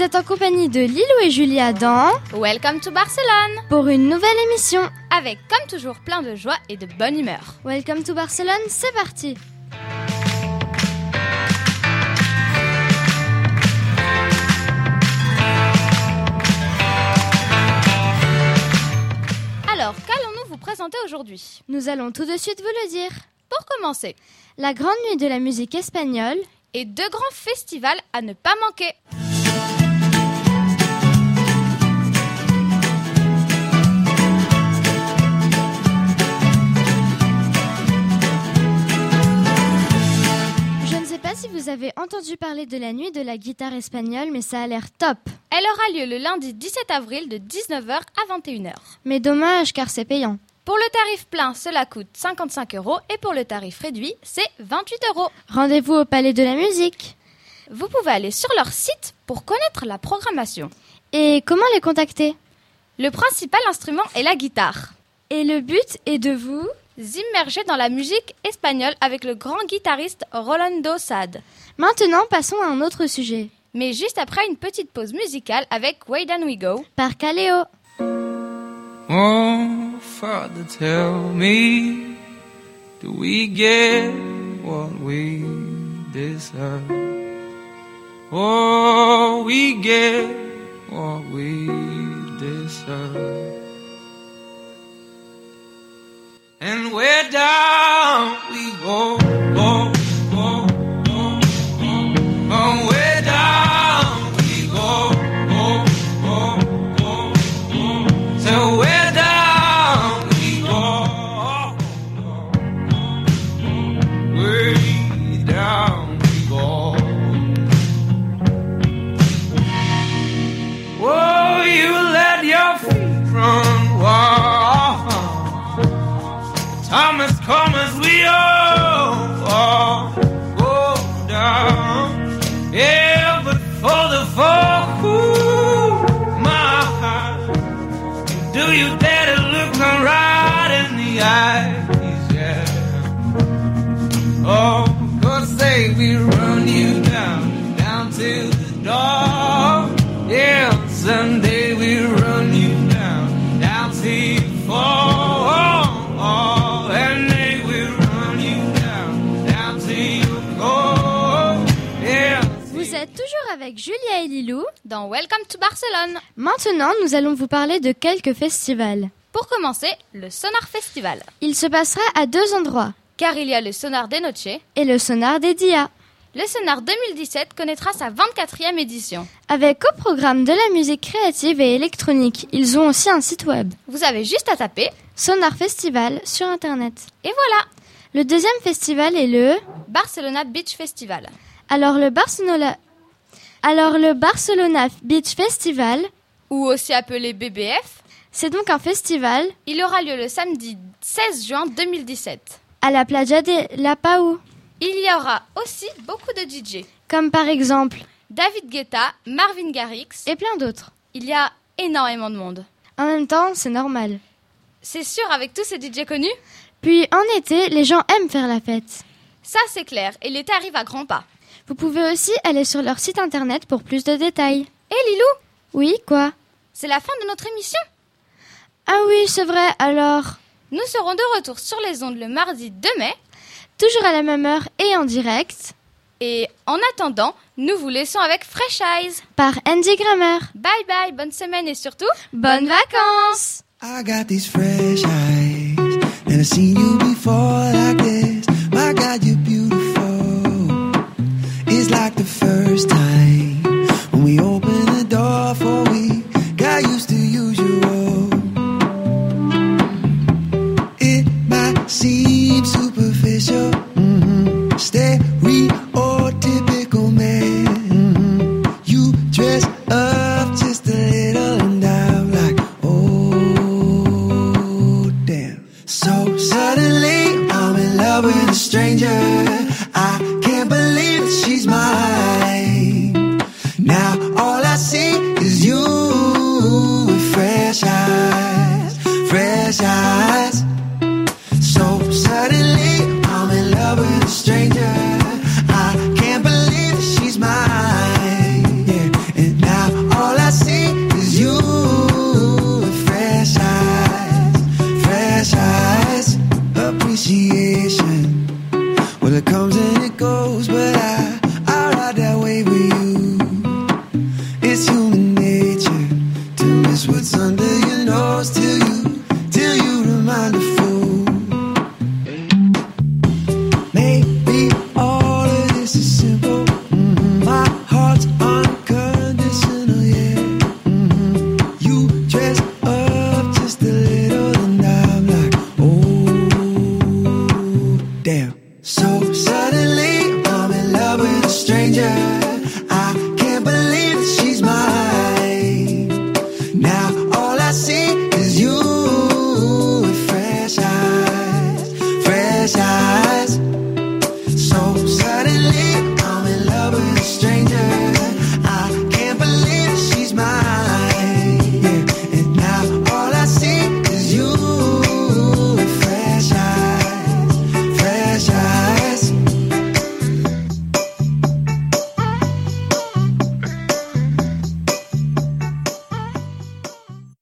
êtes en compagnie de Lilou et Julia dans Welcome to Barcelone pour une nouvelle émission. Avec comme toujours plein de joie et de bonne humeur. Welcome to Barcelone, c'est parti. Alors, qu'allons-nous vous présenter aujourd'hui ? Nous allons tout de suite vous le dire. Pour commencer, la grande nuit de la musique espagnole et 2 grands festivals à ne pas manquer. Je ne sais pas si vous avez entendu parler de la nuit de la guitare espagnole, mais ça a l'air top. Elle aura lieu le lundi 17 avril de 19h à 21h. Mais dommage car c'est payant. Pour le tarif plein, cela coûte 55 € et pour le tarif réduit, c'est 28 €. Rendez-vous au Palais de la Musique. Vous pouvez aller sur leur site pour connaître la programmation. Et comment les contacter ? Le principal instrument est la guitare. Et le but est de vous immerger dans la musique espagnole avec le grand guitariste Rolando Sade. Maintenant, passons à un autre sujet. Mais juste après une petite pause musicale avec Way Down We Go par Kaleo. Oh, Father, tell me, do we get what we deserve? Oh, we get what we deserve. And where down we go, go, go, go, go. Oh, where down we go, go, go, go, go. So where down we go, way down we go. Oh, you let your feet run wild. Time has come as we all go down. Yeah, but for the fall, my heart, do you dare to look her right in the eyes? Yeah. Oh, 'cause they we run you down, down to the door. Yeah, someday we run you down, down to you fall. And they will run you down, down to you go. Yeah. Vous êtes toujours avec Julia et Lilou dans Welcome to Barcelone. Maintenant, nous allons vous parler de quelques festivals. Pour commencer, le Sonar Festival. Il se passera à 2 endroits. Car il y a le Sonar des Noche et le Sonar des Dia. Le Sonar 2017 connaîtra sa 24e édition. Avec au programme de la musique créative et électronique. Ils ont aussi un site web. Vous avez juste à taper Sonar Festival sur Internet. Et voilà. Le deuxième festival est le Barcelona Beach Festival. Alors le Barcelona Beach Festival, ou aussi appelé BBF, c'est donc un festival. Il aura lieu le samedi 16 juin 2017. À la Playa de la Pau. Il y aura aussi beaucoup de DJ. Comme par exemple David Guetta, Marvin Garrix et plein d'autres. Il y a énormément de monde. En même temps, c'est normal. C'est sûr avec tous ces DJ connus. Puis en été, les gens aiment faire la fête. Ça c'est clair, et l'été arrive à grands pas. Vous pouvez aussi aller sur leur site internet pour plus de détails. Et Lilou ? Oui, quoi ? C'est la fin de notre émission. Ah oui, c'est vrai, alors... Nous serons de retour sur les ondes le mardi 2 mai. Toujours à la même heure et en direct. Et en attendant, nous vous laissons avec Fresh Eyes. Par Andy Grammer. Bye bye, bonne semaine et surtout, bonnes vacances. I got these fresh eyes, never seen you before like this. My God, you're beautiful. It's like the first time when we opened the door for we got used to usual. It might seem superficial, stereotypical man. You dress up just a little and I'm like, oh damn. So suddenly I'm in love with a stranger.